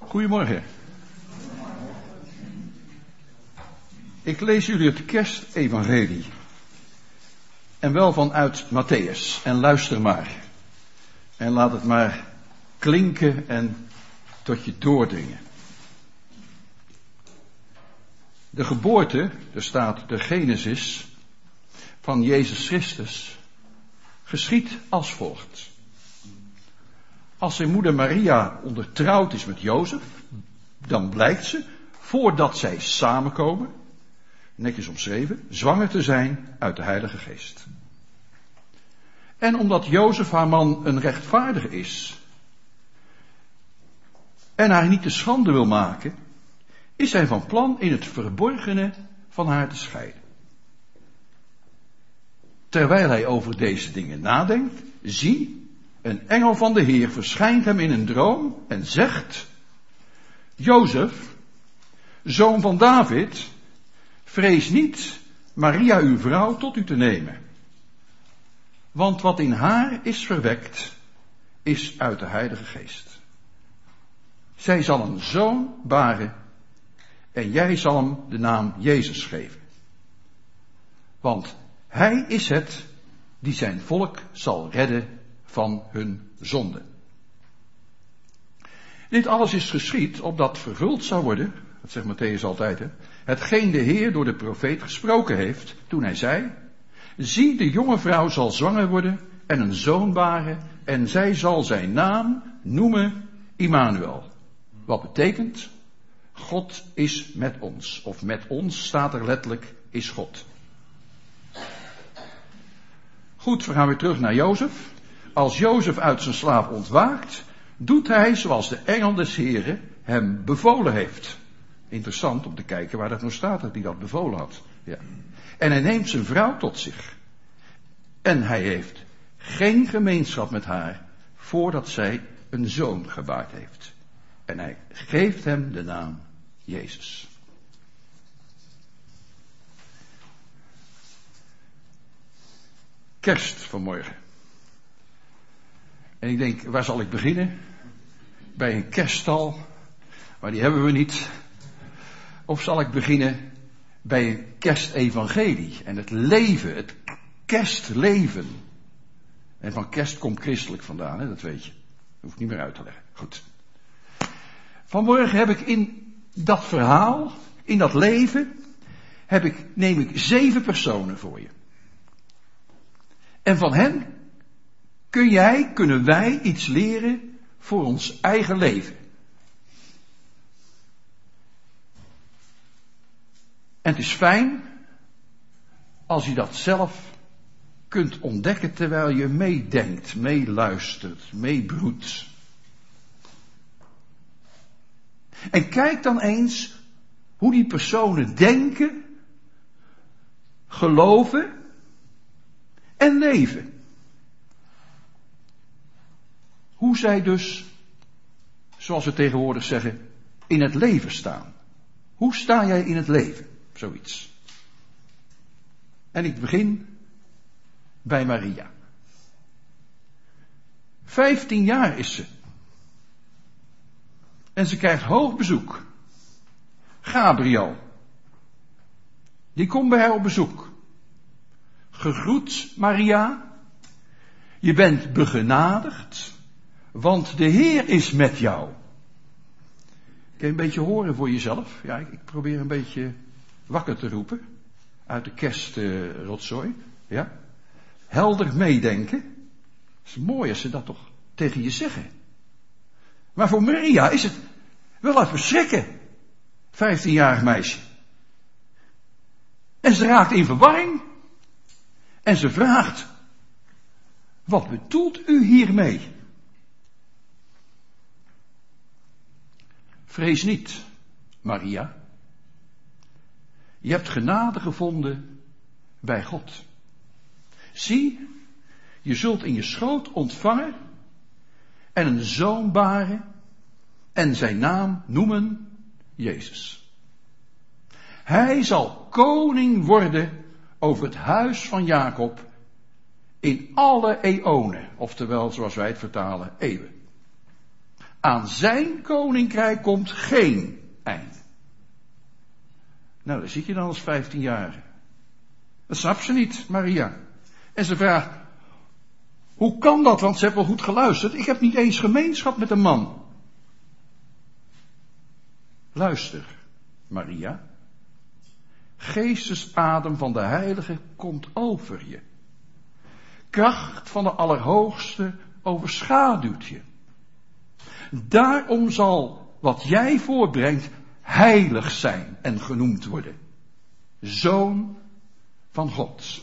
Goedemorgen. Ik lees jullie het kerstevangelie. En wel vanuit Mattheüs. En luister maar. En laat het maar klinken en tot je doordringen. De geboorte, er staat de Genesis, van Jezus Christus, geschiedt als volgt. Als zijn moeder Maria ondertrouwd is met Jozef, dan blijkt ze, voordat zij samenkomen, netjes omschreven, zwanger te zijn uit de Heilige Geest. En omdat Jozef haar man een rechtvaardige is en haar niet te schande wil maken, is hij van plan in het verborgene van haar te scheiden. Terwijl hij over deze dingen nadenkt, zie, een engel van de Heer verschijnt hem in een droom en zegt: Jozef, zoon van David, vrees niet Maria uw vrouw tot u te nemen. Want wat in haar is verwekt, is uit de Heilige Geest. Zij zal een zoon baren en jij zal hem de naam Jezus geven. Want hij is het die zijn volk zal redden van hun zonde. Dit alles is geschied opdat vervuld zou worden, dat zegt Mattheüs altijd, hetgeen de Heer door de profeet gesproken heeft, toen hij zei: zie, de jonge vrouw zal zwanger worden en een zoon baren en zij zal zijn naam noemen Immanuel. Wat betekent: God is met ons. Of met ons staat er letterlijk, is God. Goed, we gaan weer terug naar Jozef. Als Jozef uit zijn slaap ontwaakt, doet hij zoals de engel des Heren hem bevolen heeft. Interessant om te kijken waar dat nou staat, dat hij dat bevolen had. Ja. En hij neemt zijn vrouw tot zich. En hij heeft geen gemeenschap met haar, voordat zij een zoon gebaard heeft. En hij geeft hem de naam Jezus. Kerst vanmorgen. En ik denk, waar zal ik beginnen? Bij een kerststal, maar die hebben we niet. Of zal ik beginnen bij een kerstevangelie en het leven, het kerstleven. En van kerst komt christelijk vandaan, hè? Dat weet je. Dat hoef ik niet meer uit te leggen. Goed. Vanmorgen heb ik in dat verhaal, in dat leven, neem ik 7 personen voor je. En van hen kunnen wij iets leren voor ons eigen leven. En het is fijn als je dat zelf kunt ontdekken terwijl je meedenkt, meeluistert, meebroedt. En kijk dan eens hoe die personen denken, geloven en leven. Hoe zij dus, zoals we tegenwoordig zeggen, in het leven staan. Hoe sta jij in het leven? Zoiets. En ik begin bij Maria. 15 jaar is ze. En ze krijgt hoog bezoek. Gabriel. Die komt bij haar op bezoek. Gegroet, Maria. Je bent begenadigd, want de Heer is met jou. Kun je een beetje horen voor jezelf? Ja, ik probeer een beetje wakker te roepen. Uit de kerstrotzooi. Ja. Helder meedenken. Het is mooi als ze dat toch tegen je zeggen. Maar voor Maria is het wel even schrikken. 15-jarig meisje. En ze raakt in verwarring. En ze vraagt: wat bedoelt u hiermee? Vrees niet, Maria. Je hebt genade gevonden bij God. Zie, je zult in je schoot ontvangen en een zoon baren en zijn naam noemen Jezus. Hij zal koning worden over het huis van Jacob in alle eonen, oftewel zoals wij het vertalen, eeuwen. Aan zijn koninkrijk komt geen einde. Nou, daar zit je dan als 15-jarige. Dat snapt ze niet, Maria. En ze vraagt, hoe kan dat? Want ze heeft wel goed geluisterd. Ik heb niet eens gemeenschap met een man. Luister, Maria. Geestesadem van de Heilige komt over je. Kracht van de Allerhoogste overschaduwt je. Daarom zal wat jij voortbrengt heilig zijn en genoemd worden. Zoon van God.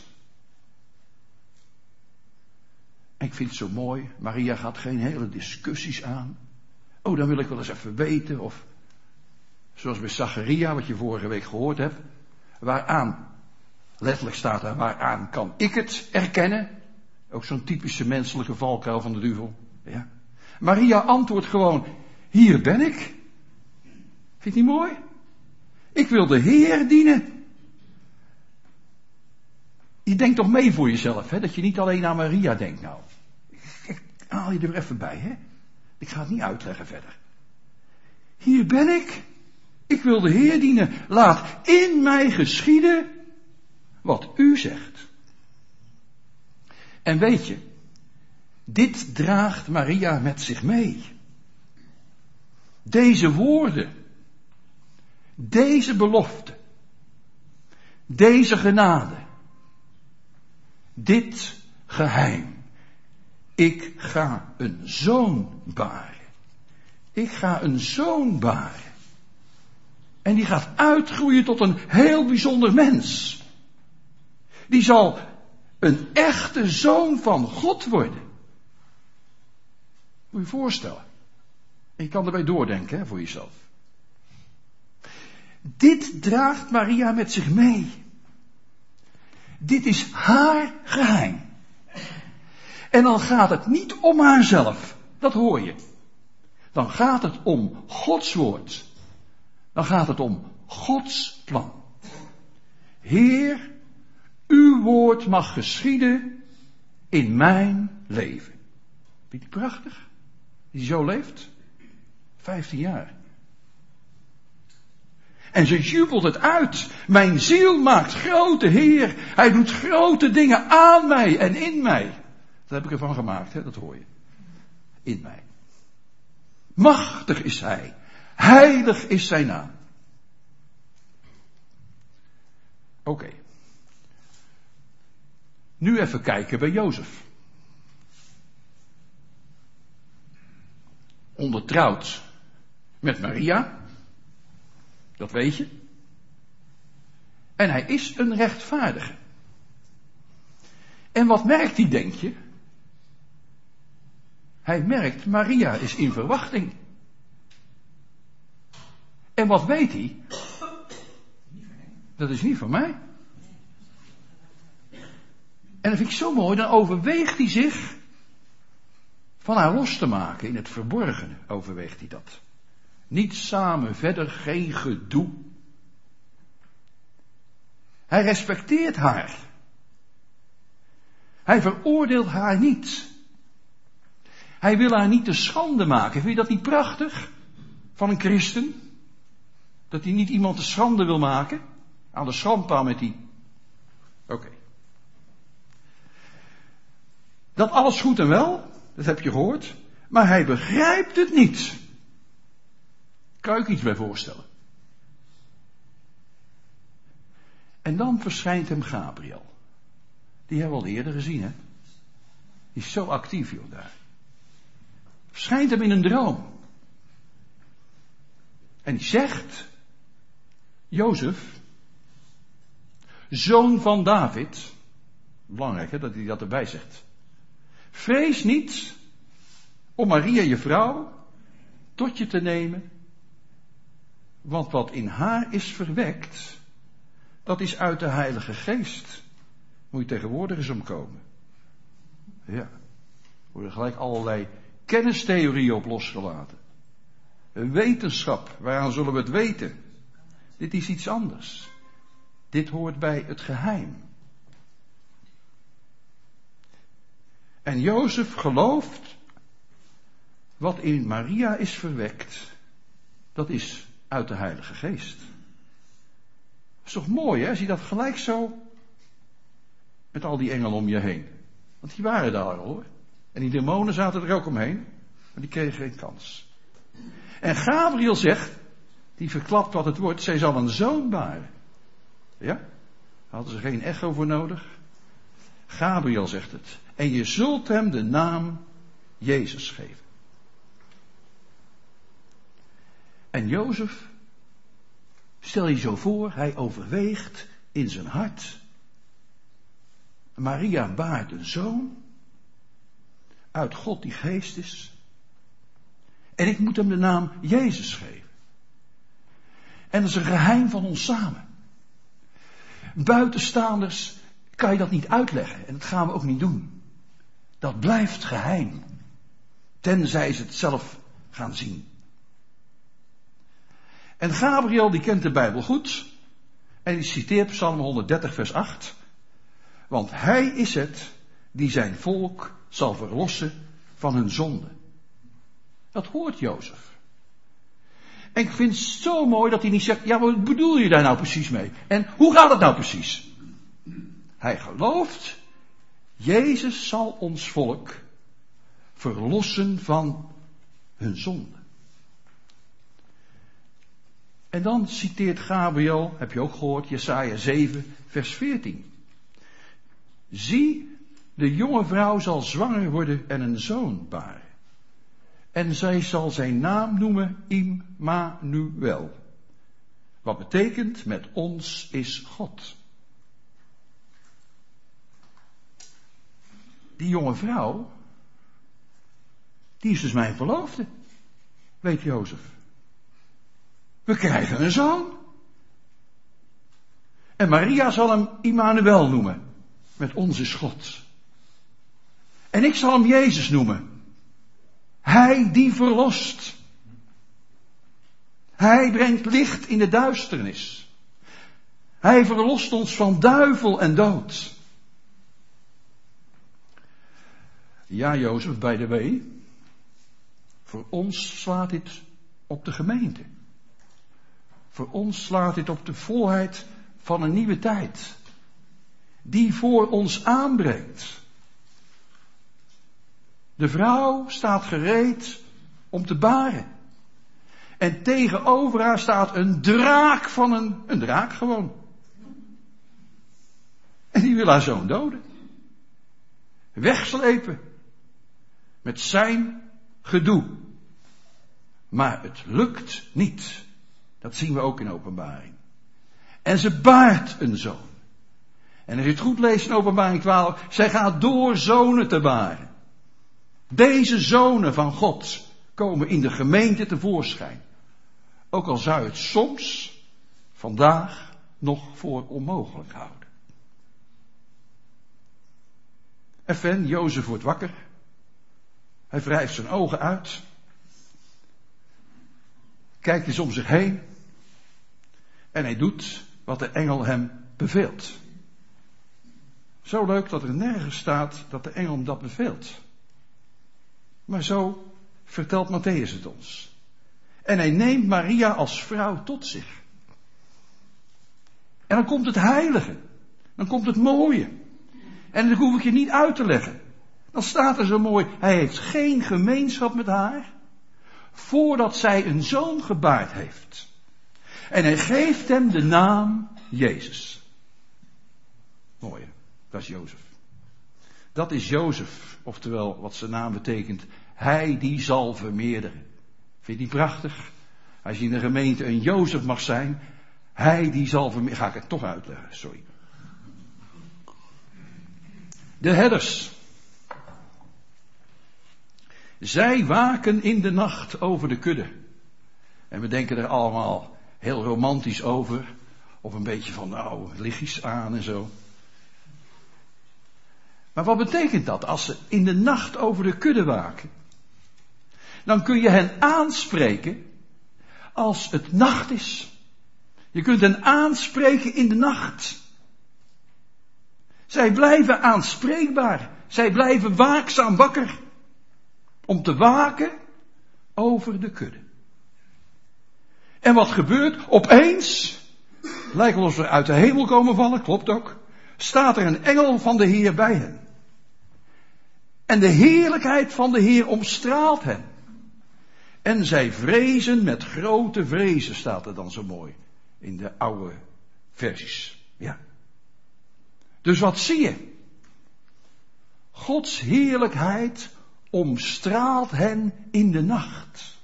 En ik vind het zo mooi, Maria gaat geen hele discussies aan. Oh, dan wil ik wel eens even weten, of zoals bij Zacharia, wat je vorige week gehoord hebt. Waaraan, letterlijk staat er, waaraan kan ik het erkennen? Ook zo'n typische menselijke valkuil van de duivel. Ja. Maria antwoordt gewoon, hier ben ik. Vind je het niet mooi? Ik wil de Heer dienen. Je denkt toch mee voor jezelf, hè? Dat je niet alleen aan Maria denkt nou. Ik haal je er even bij, hè? Ik ga het niet uitleggen verder. Hier ben ik. Ik wil de Heer dienen. Laat in mij geschieden wat u zegt. En weet je, dit draagt Maria met zich mee. Deze woorden, deze belofte, deze genade, dit geheim. Ik ga een zoon baren. Ik ga een zoon baren. En die gaat uitgroeien tot een heel bijzonder mens. Die zal een echte zoon van God worden. Moet je je voorstellen. En je kan erbij doordenken, hè, voor jezelf. Dit draagt Maria met zich mee. Dit is haar geheim. En dan gaat het niet om haarzelf. Dat hoor je. Dan gaat het om Gods woord. Dan gaat het om Gods plan. Heer, uw woord mag geschieden in mijn leven. Vind je prachtig? Die zo leeft? 15 jaar. En ze jubelt het uit. Mijn ziel maakt grote Heer. Hij doet grote dingen aan mij en in mij. Dat heb ik ervan gemaakt, hè? Dat hoor je. In mij. Machtig is hij. Heilig is zijn naam. Oké. Nu even kijken bij Jozef. Ondertrouwd met Maria. Dat weet je. En hij is een rechtvaardige. En wat merkt hij, denk je? Hij merkt, Maria is in verwachting. En wat weet hij? Dat is niet van mij. En dat vind ik zo mooi, dan overweegt hij zich van haar los te maken. In het verborgene overweegt hij dat. Niet samen verder, geen gedoe. Hij respecteert haar. Hij veroordeelt haar niet. Hij wil haar niet te schande maken. Vind je dat niet prachtig? Van een christen? Dat hij niet iemand te schande wil maken? Aan de schandpaal met die. Oké. Dat alles goed en wel, dat heb je gehoord. Maar hij begrijpt het niet. Kan je ook iets bij voorstellen? En dan verschijnt hem Gabriel. Die hebben we al eerder gezien, hè? Die is zo actief, joh, daar. Verschijnt hem in een droom. En die zegt, Jozef, zoon van David, belangrijk hè, dat hij dat erbij zegt. Vrees niet om Maria je vrouw tot je te nemen, want wat in haar is verwekt, dat is uit de Heilige Geest. Moet je tegenwoordig eens omkomen. Ja, er worden gelijk allerlei kennistheorieën op losgelaten. Een wetenschap, waaraan zullen we het weten? Dit is iets anders. Dit hoort bij het geheim. En Jozef gelooft wat in Maria is verwekt, dat is uit de Heilige Geest. Dat is toch mooi, hè? Zie je dat gelijk zo met al die engelen om je heen. Want die waren daar al, hoor. En die demonen zaten er ook omheen, maar die kregen geen kans. En Gabriel zegt, die verklapt wat het wordt, zij zal een zoon baren. Ja? Daar hadden ze geen echo voor nodig. Gabriel zegt het. En je zult hem de naam Jezus geven. En Jozef, stel je zo voor, hij overweegt in zijn hart. Maria baart een zoon. Uit God die geest is. En ik moet hem de naam Jezus geven. En dat is een geheim van ons samen. Buitenstaanders kan je dat niet uitleggen. En dat gaan we ook niet doen. Dat blijft geheim. Tenzij ze het zelf gaan zien. En Gabriel die kent de Bijbel goed. En die citeert Psalm 130 vers 8. Want hij is het die zijn volk zal verlossen van hun zonde. Dat hoort Jozef. En ik vind het zo mooi dat hij niet zegt, ja, wat bedoel je daar nou precies mee? En hoe gaat het nou precies? Hij gelooft, Jezus zal ons volk verlossen van hun zonde. En dan citeert Gabriel, heb je ook gehoord, Jesaja 7, vers 14. Zie, de jonge vrouw zal zwanger worden en een zoon baren. En zij zal zijn naam noemen Immanuel. Wat betekent, met ons is God. Die jonge vrouw, die is dus mijn verloofde, weet Jozef. We krijgen een zoon. En Maria zal hem Immanuel noemen. Met ons is God. En ik zal hem Jezus noemen. Hij die verlost. Hij brengt licht in de duisternis. Hij verlost ons van duivel en dood. Ja, Jozef, by the way. Voor ons slaat dit op de gemeente. Voor ons slaat dit op de volheid van een nieuwe tijd. Die voor ons aanbreekt. De vrouw staat gereed om te baren. En tegenover haar staat een draak van een draak gewoon. En die wil haar zoon doden. Wegslepen. Met zijn gedoe. Maar het lukt niet. Dat zien we ook in Openbaring. En ze baart een zoon. En als je het goed leest in Openbaring 12, zij gaat door zonen te baren. Deze zonen van God komen in de gemeente tevoorschijn. Ook al zou je het soms, vandaag, nog voor onmogelijk houden. En Jozef wordt wakker. Hij wrijft zijn ogen uit. Kijkt eens om zich heen. En hij doet wat de engel hem beveelt. Zo leuk dat er nergens staat dat de engel hem dat beveelt. Maar zo vertelt Matthäus het ons. En hij neemt Maria als vrouw tot zich. En dan komt het heilige. Dan komt het mooie. En dat hoef ik je niet uit te leggen. Dan staat er zo mooi, hij heeft geen gemeenschap met haar, voordat zij een zoon gebaard heeft. En hij geeft hem de naam Jezus. Mooi, hè? Dat is Jozef. Dat is Jozef, oftewel wat zijn naam betekent, hij die zal vermeerderen. Vind je die prachtig? Als je in de gemeente een Jozef mag zijn, hij die zal vermeerderen. Ga ik het toch uitleggen, sorry. De herders. Zij waken in de nacht over de kudde. En we denken er allemaal heel romantisch over. Of een beetje van, nou, lichtjes aan en zo. Maar wat betekent dat als ze in de nacht over de kudde waken? Dan kun je hen aanspreken als het nacht is. Je kunt hen aanspreken in de nacht. Zij blijven aanspreekbaar. Zij blijven waakzaam wakker. Om te waken over de kudde. En wat gebeurt? Opeens, lijkt wel alsof we uit de hemel komen vallen, klopt ook, staat er een engel van de Heer bij hen. En de heerlijkheid van de Heer omstraalt hen. En zij vrezen met grote vrezen, staat er dan zo mooi in de oude versies. Ja. Dus wat zie je? Gods heerlijkheid omstraalt hen in de nacht.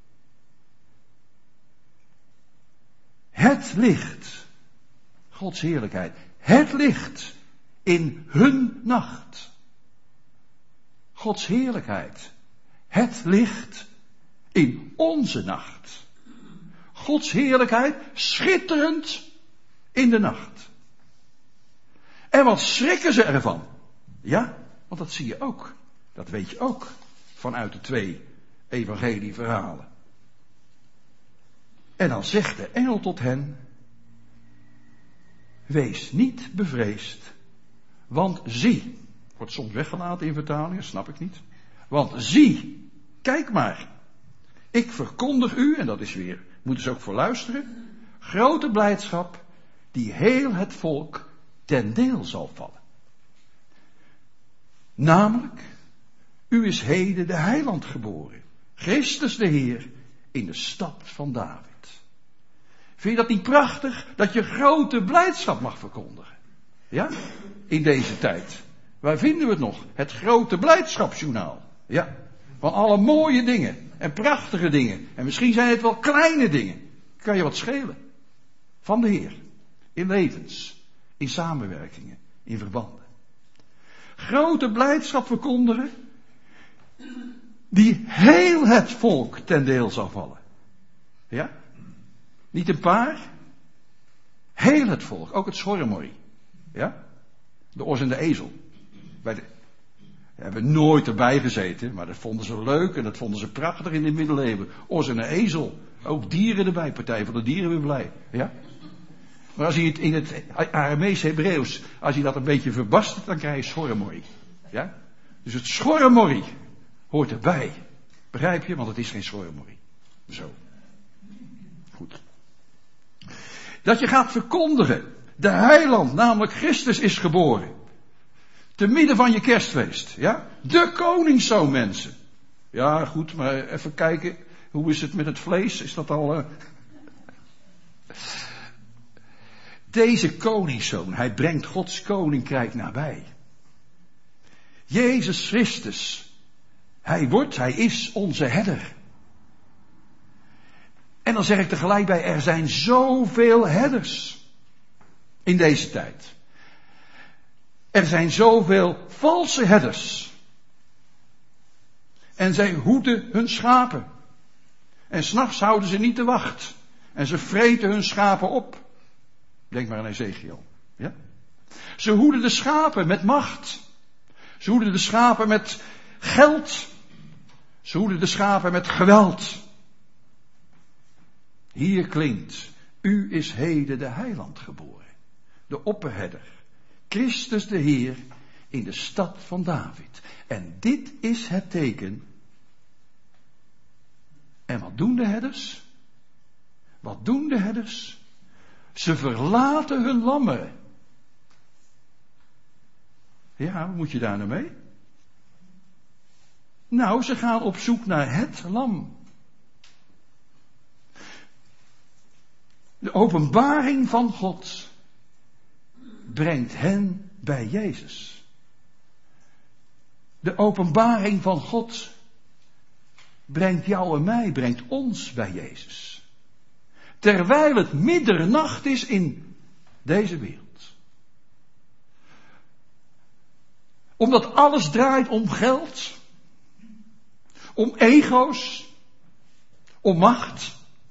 Het licht, Gods heerlijkheid, het licht in hun nacht. Gods heerlijkheid, het licht in onze nacht. Gods heerlijkheid schitterend in de nacht. En wat schrikken ze ervan? Ja, want dat zie je ook. Dat weet je ook vanuit de 2 evangelieverhalen. En dan zegt de engel tot hen: wees niet bevreesd, want zie. Wordt soms weggelaten in vertalingen, snap ik niet. Want zie, kijk maar. Ik verkondig u, en dat is weer, moeten ze ook voor luisteren, grote blijdschap die heel het volk ten deel zal vallen. Namelijk, u is heden de heiland geboren, Christus de Heer, in de stad van David. Vind je dat niet prachtig, dat je grote blijdschap mag verkondigen? Ja, in deze tijd. Waar vinden we het nog? Het grote blijdschapsjournaal. Ja, van alle mooie dingen en prachtige dingen. En misschien zijn het wel kleine dingen. Kan je wat schelen? Van de Heer. In levens, in samenwerkingen, in verbanden. Grote blijdschap verkondigen, die heel het volk ten deel zal vallen. Ja? Niet een paar, heel het volk, ook het schorremorrie. Ja? De os en de ezel. We hebben nooit erbij gezeten, maar dat vonden ze leuk en dat vonden ze prachtig in de middeleeuwen. Os en een ezel, ook dieren erbij, Partij van de Dieren weer blij. Ja? Maar als je het in het Aramees Hebreeuws, als je dat een beetje verbastert, dan krijg je schorremorrie. Ja? Dus het schorremorrie hoort erbij. Begrijp je? Want het is geen schorremorrie. Zo. Goed. Dat je gaat verkondigen, de heiland, namelijk Christus, is geboren. Te midden van je kerstfeest. Ja? De koningszoon, mensen. Ja, goed, maar even kijken. Hoe is het met het vlees? Is dat al... Deze koningszoon, hij brengt Gods koninkrijk nabij. Jezus Christus, hij is onze herder. En dan zeg ik tegelijk bij, er zijn zoveel herders in deze tijd. Er zijn zoveel valse herders. En zij hoeden hun schapen. En 's nachts houden ze niet de wacht. En ze vreten hun schapen op. Denk maar aan Ezekiel. Ja? Ze hoeden de schapen met macht. Ze hoeden de schapen met geld. Ze hoeden de schapen met geweld. Hier klinkt, u is heden de heiland geboren. De opperherder. Christus de Heer in de stad van David. En dit is het teken. En wat doen de herders? Wat doen de herders? Ze verlaten hun lammeren. Ja, wat moet je daar nou mee? Nou, ze gaan op zoek naar het lam. De openbaring van God brengt hen bij Jezus. De openbaring van God brengt jou en mij, brengt ons bij Jezus. Terwijl het middernacht is in deze wereld. Omdat alles draait om geld, om ego's, om macht.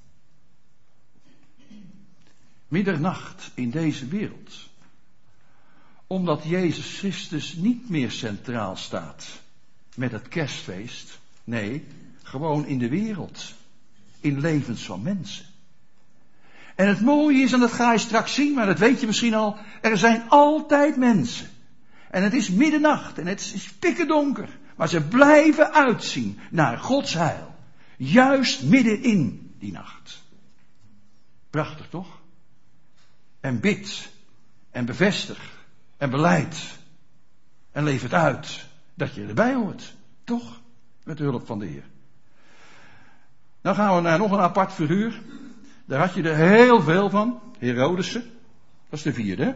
Middernacht in deze wereld. Omdat Jezus Christus niet meer centraal staat met het kerstfeest. Nee, gewoon in de wereld. In levens van mensen. En het mooie is, en dat ga je straks zien, maar dat weet je misschien al. Er zijn altijd mensen. En het is middernacht en het is pikkendonker. Maar ze blijven uitzien naar Gods heil. Juist midden in die nacht. Prachtig toch? En bid. En bevestig. En belijd. En leef het uit. Dat je erbij hoort. Toch? Met de hulp van de Heer. Dan gaan we naar nog een apart figuur. Daar had je er heel veel van. Herodesen. Dat is de vierde. Hè?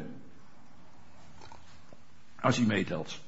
Als hij meetelt.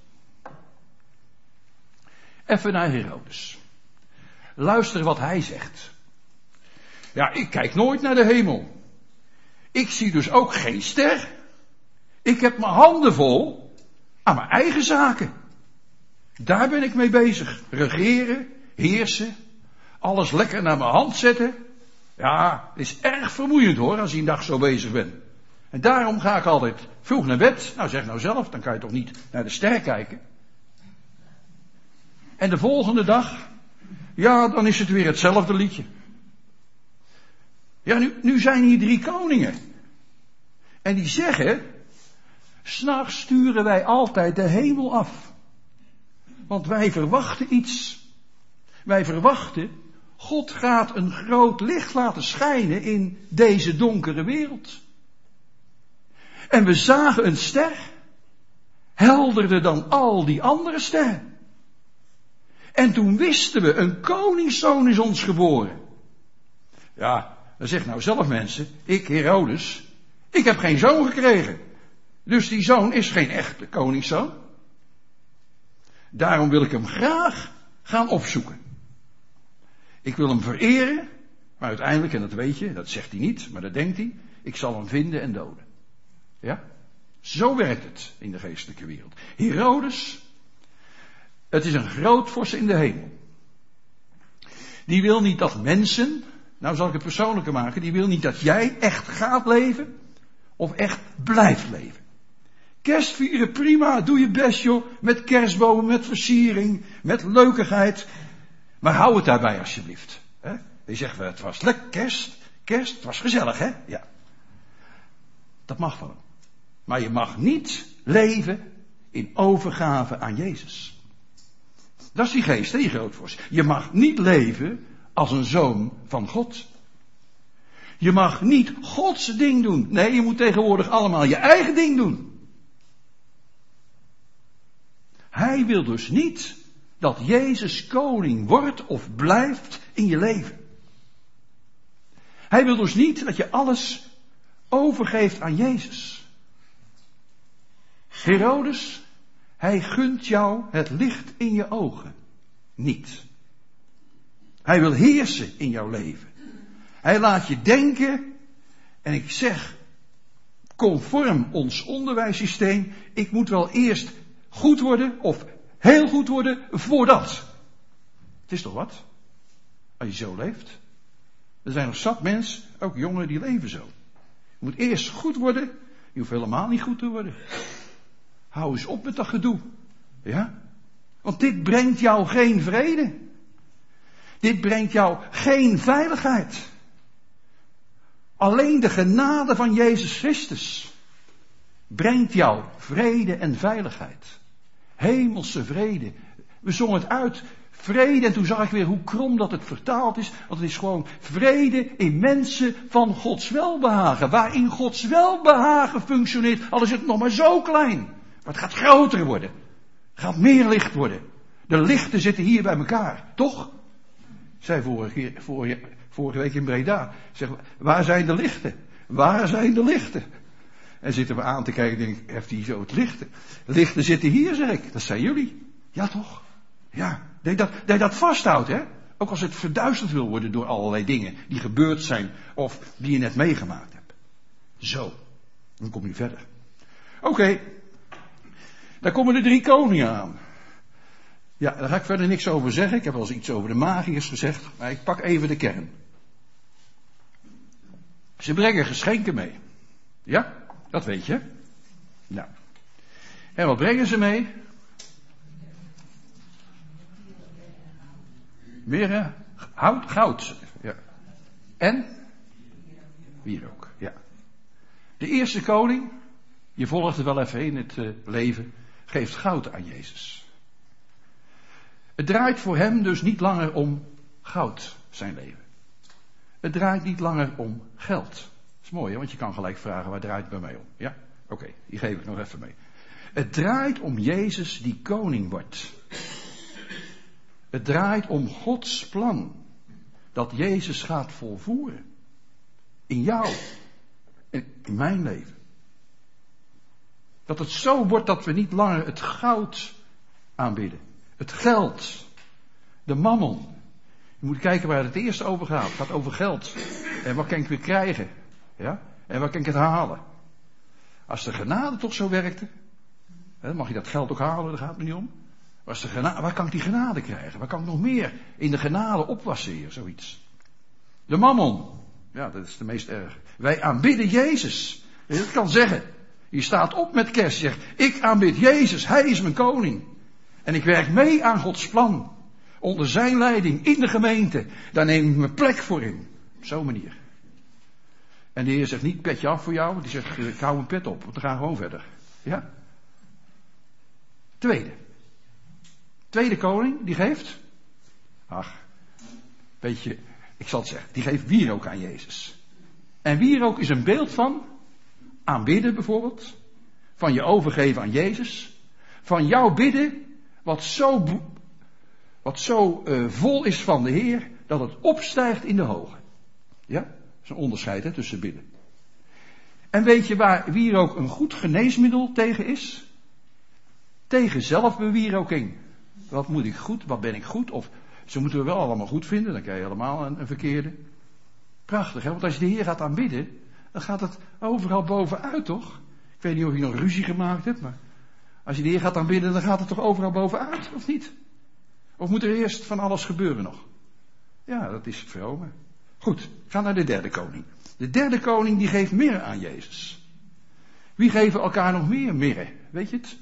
Even naar Herodes. Luister wat hij zegt. Ja, ik kijk nooit naar de hemel. Ik zie dus ook geen ster. Ik heb mijn handen vol aan mijn eigen zaken. Daar ben ik mee bezig. Regeren, heersen, alles lekker naar mijn hand zetten. Ja, het is erg vermoeiend hoor, als je een dag zo bezig bent. En daarom ga ik altijd vroeg naar bed. Nou zeg nou zelf, dan kan je toch niet naar de ster kijken. En de volgende dag, ja, dan is het weer hetzelfde liedje. Ja, nu zijn hier 3 koningen. En die zeggen, 's nachts sturen wij altijd de hemel af. Want wij verwachten iets. Wij verwachten, God gaat een groot licht laten schijnen in deze donkere wereld. En we zagen een ster, helderder dan al die andere sterren. En toen wisten we, een koningszoon is ons geboren. Ja, dan zeg nou zelf mensen, ik Herodes, ik heb geen zoon gekregen. Dus die zoon is geen echte koningszoon. Daarom wil ik hem graag gaan opzoeken. Ik wil hem vereren, maar uiteindelijk, en dat weet je, dat zegt hij niet, maar dat denkt hij, ik zal hem vinden en doden. Ja? Zo werkt het in de geestelijke wereld. Herodes, het is een groot vorst in de hemel. Die wil niet dat mensen, nou zal ik het persoonlijker maken, die wil niet dat jij echt gaat leven of echt blijft leven. Kerst vieren, prima, doe je best joh, met kerstbomen, met versiering, met leukigheid. Maar hou het daarbij alsjeblieft. Hè? Je zegt, het was lekker kerst, het was gezellig hè? Ja. Dat mag van hem. Maar je mag niet leven in overgave aan Jezus. Dat is die geest, die grootvorst. Je mag niet leven als een zoon van God. Je mag niet Gods ding doen. Nee, je moet tegenwoordig allemaal je eigen ding doen. Hij wil dus niet dat Jezus koning wordt of blijft in je leven. Hij wil dus niet dat je alles overgeeft aan Jezus. Herodes, hij gunt jou het licht in je ogen niet. Hij wil heersen in jouw leven. Hij laat je denken, en ik zeg, conform ons onderwijssysteem, ik moet wel eerst goed worden of heel goed worden voordat. Het is toch wat? Als je zo leeft. Er zijn nog zat mensen, ook jongeren die leven zo. Je moet eerst goed worden, je hoeft helemaal niet goed te worden. Hou eens op met dat gedoe. Ja? Want dit brengt jou geen vrede. Dit brengt jou geen veiligheid. Alleen de genade van Jezus Christus brengt jou vrede en veiligheid. Hemelse vrede. We zongen het uit. Vrede, en toen zag ik weer hoe krom dat het vertaald is. Want het is gewoon vrede in mensen van Gods welbehagen. Waarin Gods welbehagen functioneert, al is het nog maar zo klein. Maar het gaat groter worden. Het gaat meer licht worden. De lichten zitten hier bij elkaar, toch? Ik zei vorige week in Breda. Zeg, waar zijn de lichten? Waar zijn de lichten? En zitten we aan te kijken, denk ik, heeft hij zo het lichten? Lichten zitten hier, zeg ik. Dat zijn jullie. Ja, toch? Ja, dat je dat vasthoudt, hè? Ook als het verduisterd wil worden door allerlei dingen die gebeurd zijn of die je net meegemaakt hebt. Zo, dan kom je verder. Oké, daar komen de 3 koningen aan. Ja, daar ga ik verder niks over zeggen. Ik heb wel eens iets over de magiërs gezegd, maar ik pak even de kern. Ze brengen geschenken mee. Ja, dat weet je. Nou. En wat brengen ze mee? Mirre, goud. Ja. En? Wierook, ja. De eerste koning, je volgt er wel even in het leven, geeft goud aan Jezus. Het draait voor hem dus niet langer om goud zijn leven. Het draait niet langer om geld. Dat is mooi, hè? Want je kan gelijk vragen, waar draait het bij mij om? Ja? Oké, die geef ik nog even mee. Het draait om Jezus die koning wordt. Het draait om Gods plan. Dat Jezus gaat volvoeren. In jou. En in mijn leven. Dat het zo wordt dat we niet langer het goud aanbidden. Het geld. De mammon. Je moet kijken waar het eerst over gaat. Het gaat over geld. En wat kan ik weer krijgen? Ja? En waar kan ik het halen? Als de genade toch zo werkte. Hè, mag je dat geld ook halen? Daar gaat het me niet om. Als de genade, waar kan ik die genade krijgen? Waar kan ik nog meer in de genade opwassen hier? Zoiets. De mammon. Ja, dat is de meest erg. Wij aanbidden Jezus. Je dat kan zeggen. Je staat op met kerst. Je zegt, ik aanbid Jezus. Hij is mijn koning. En ik werk mee aan Gods plan. Onder zijn leiding in de gemeente. Daar neem ik mijn plek voor in. Op zo'n manier. En de Heer zegt niet petje af voor jou. Die zegt, ik hou een pet op. Want we gaan gewoon verder. Ja? Tweede koning, die geeft. Ach, beetje, ik zal het zeggen. Die geeft wierook aan Jezus. En wierook is een beeld van aanbidden bijvoorbeeld. Van je overgeven aan Jezus. Van jouw bidden, wat zo vol is van de Heer, dat het opstijgt in de hoge. Ja, dat is een onderscheid hè, tussen bidden. En weet je waar wierook een goed geneesmiddel tegen is? Tegen zelfbewieroking. Wat moet ik goed, wat ben ik goed? Of ze moeten we wel allemaal goed vinden, dan krijg je helemaal een verkeerde. Prachtig, hè? Want als je de Heer gaat aanbidden, dan gaat het overal bovenuit, toch? Ik weet niet of je nog ruzie gemaakt hebt, maar als je de Heer gaat aanbidden, dan gaat het toch overal bovenuit, of niet? Of moet er eerst van alles gebeuren nog? Ja, dat is vromen. Goed, ga naar de derde koning. De derde koning die geeft mirre aan Jezus. Wie geven elkaar nog meer mirre? Weet je het?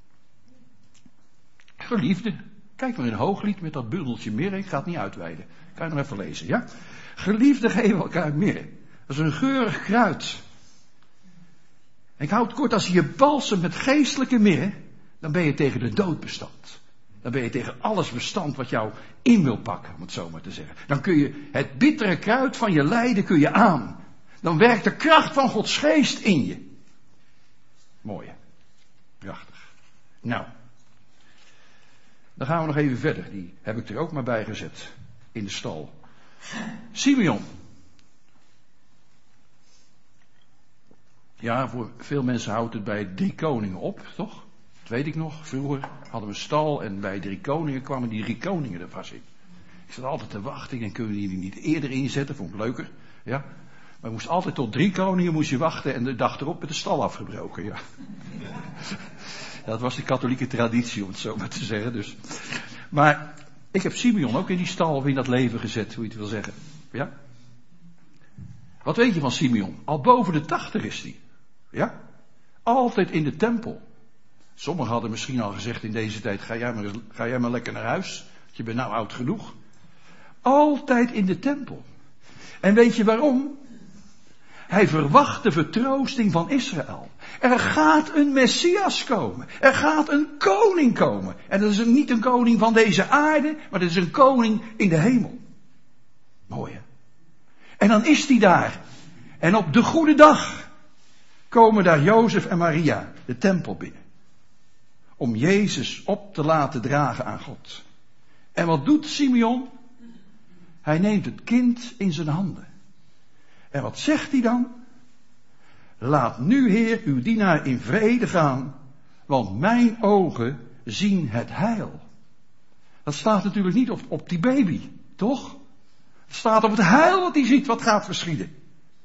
Geliefde. Kijk maar in Hooglied met dat bundeltje mirre. Ik ga het niet uitweiden. Kan je nog even lezen, ja? Geliefden geven elkaar mirre. Dat is een geurig kruid. Ik hou het kort, als je je balsemt met geestelijke mirre, dan ben je tegen de dood bestand. Dan ben je tegen alles bestand wat jou in wil pakken, om het zo maar te zeggen. Dan kun je het bittere kruid van je lijden kun je aan. Dan werkt de kracht van Gods geest in je. Mooi, hè? Prachtig. Nou, dan gaan we nog even verder. Die heb ik er ook maar bij gezet. In de stal. Simeon. Ja, voor veel mensen houdt het bij 3 koningen op, toch? Dat weet ik nog. Vroeger hadden we een stal en bij 3 koningen kwamen die 3 koningen er vast in. Ik zat altijd te wachten. En kunnen we die niet eerder inzetten? Vond ik leuker. Ja. Maar je moest altijd tot 3 koningen moest je wachten en de dag erop met de stal afgebroken. Ja. Dat was de katholieke traditie, om het zo maar te zeggen. Dus. Maar ik heb Simeon ook in die stal of in dat leven gezet, hoe je het wil zeggen. Ja? Wat weet je van Simeon? Al boven de 80 is hij. Ja? Altijd in de tempel. Sommigen hadden misschien al gezegd in deze tijd, ga jij maar lekker naar huis. Je bent nou oud genoeg. Altijd in de tempel. En weet je waarom? Hij verwacht de vertroosting van Israël. Er gaat een Messias komen. Er gaat een koning komen. En dat is niet een koning van deze aarde, maar dat is een koning in de hemel. Mooi, hè? En dan is hij daar. En op de goede dag komen daar Jozef en Maria de tempel binnen. Om Jezus op te laten dragen aan God. En wat doet Simeon? Hij neemt het kind in zijn handen. En wat zegt hij dan? Laat nu, Heer, uw dienaar in vrede gaan, want mijn ogen zien het heil. Dat staat natuurlijk niet op die baby, toch? Het staat op het heil wat hij ziet, wat gaat geschieden.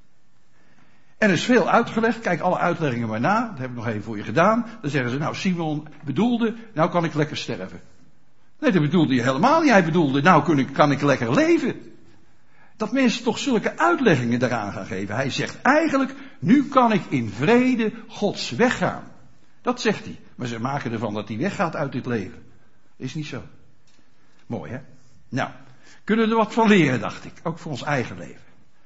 En er is veel uitgelegd, kijk alle uitleggingen maar na, dat heb ik nog even voor je gedaan. Dan zeggen ze, nou Simon bedoelde, nou kan ik lekker sterven. Nee, dat bedoelde je helemaal niet, hij bedoelde, nou kan ik lekker leven. Dat mensen toch zulke uitleggingen daaraan gaan geven. Hij zegt eigenlijk, nu kan ik in vrede Gods weg gaan. Dat zegt hij. Maar ze maken ervan dat hij weggaat uit dit leven. Is niet zo. Mooi, hè? Nou, kunnen we er wat van leren, dacht ik. Ook voor ons eigen leven.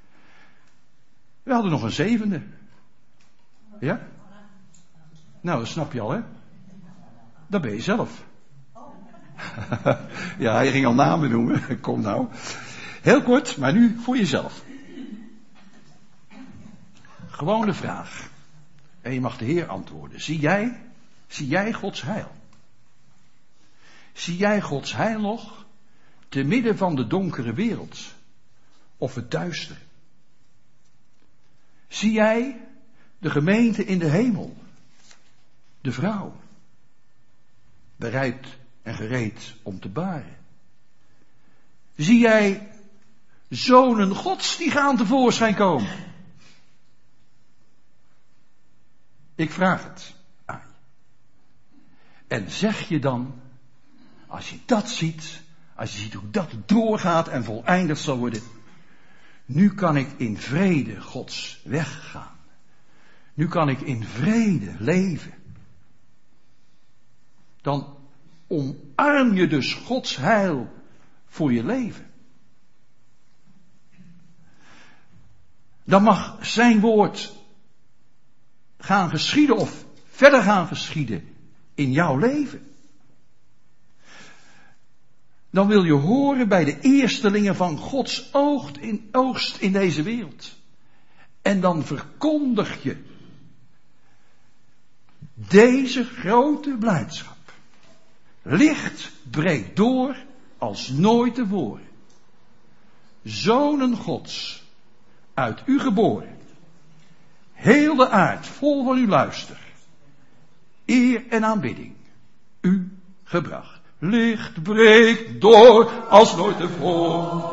We hadden nog een 7e. Ja? Nou, dat snap je al, hè? Dat ben je zelf. Ja, hij ging al namen noemen. Kom nou. Heel kort, maar nu voor jezelf. Gewoon de vraag. En je mag de Heer antwoorden. Zie jij Gods heil? Zie jij Gods heil nog te midden van de donkere wereld? Of het duister? Zie jij de gemeente in de hemel? De vrouw? Bereid en gereed om te baren? Zie jij zonen Gods die gaan tevoorschijn komen? Ik vraag het aan je. En zeg je dan, als je dat ziet, als je ziet hoe dat doorgaat en voleindigd zal worden, nu kan ik in vrede Gods weg gaan. Nu kan ik in vrede leven. Dan omarm je dus Gods heil voor je leven. Dan mag zijn woord gaan geschieden of verder gaan geschieden in jouw leven. Dan wil je horen bij de eerstelingen van Gods oogst in deze wereld. En dan verkondig je deze grote blijdschap. Licht breekt door als nooit tevoren. Zonen Gods, uit u geboren. Heel de aard vol van uw luister. Eer en aanbidding. U gebracht. Licht breekt door als nooit tevoren.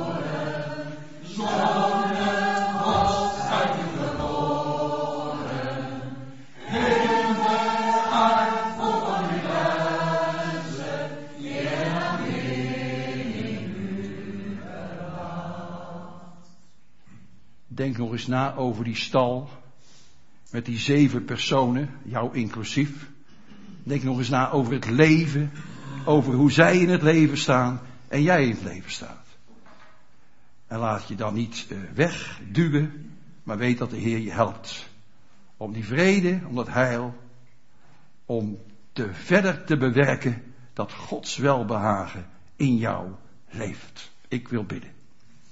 Zonen Gods, uit u geboren. Heel de aard vol van uw luister. Eer en aanbidding. U gebracht. Denk nog eens na over die stal. Met die 7 personen, jou inclusief. Denk nog eens na over het leven. Over hoe zij in het leven staan en jij in het leven staat. En laat je dan niet wegduwen, maar weet dat de Heer je helpt. Om die vrede, om dat heil, om verder te bewerken dat Gods welbehagen in jou leeft. Ik wil bidden.